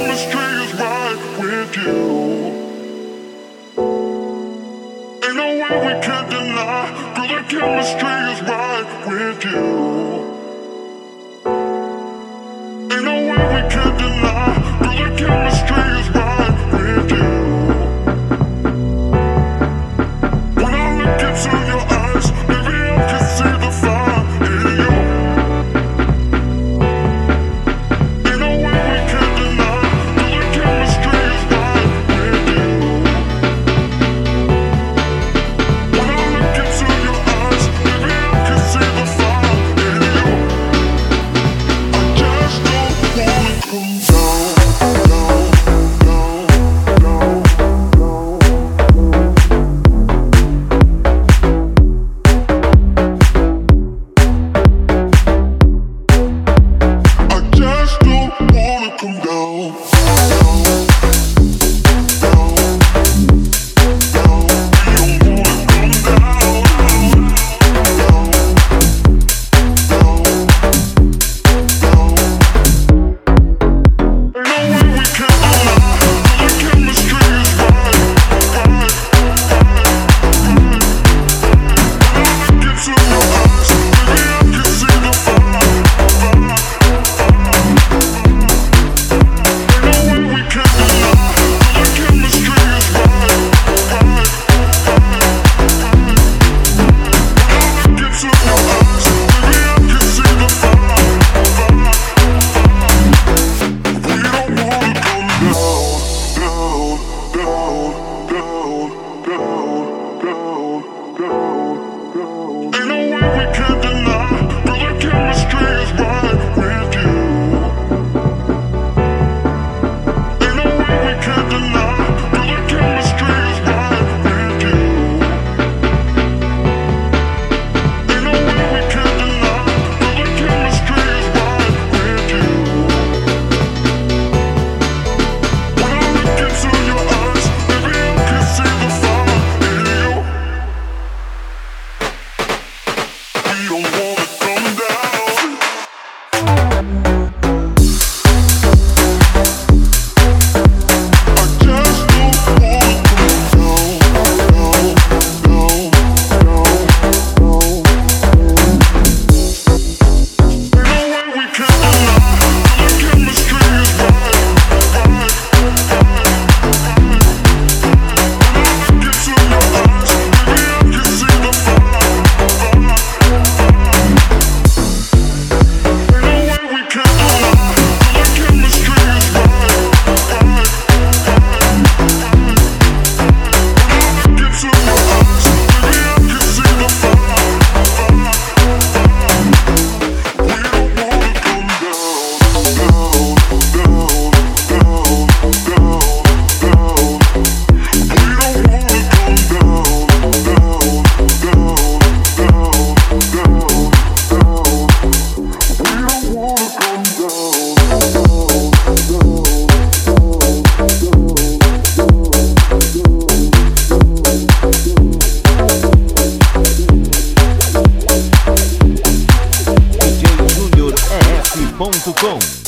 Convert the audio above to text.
chemistry is right with you. Ain't no way we can deny, girl, the chemistry is right with you. Ain't no way we can deny, girl, the chemistry is right with you. When I look into your eyes, baby, I can see the fire in you. Ain't no way we can deny, girl, the chemistry is right with you. When I look into your eyes, baby, I can see the fire in you. I just don't wanna come down. com